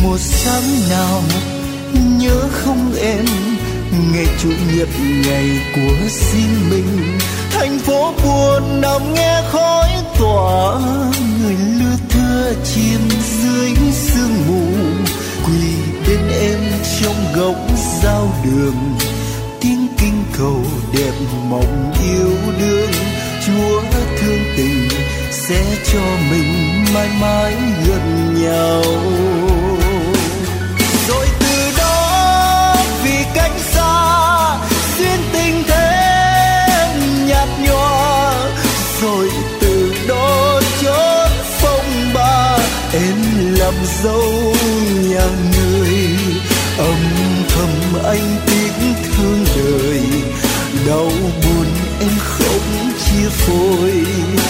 Một sáng nào nhớ không em, ngày chủ nhật ngày của riêng mình, thành phố buồn nằm nghe khói tỏa, người lưa thưa chìm dưới sương mù, quỳ bên em trong góc giao đường, tiếng kinh cầu đẹp mộng yêu đương. Chúa thương tình sẽ cho mình mãi mãi gần nhau. Rồi từ đó vì cách xa duyên tình thêm nhạt nhòa, rồi từ đó chốn phong ba em làm dâu nhà người, âm thầm anh tiếc thương đời, đau buồn em không chia phôi.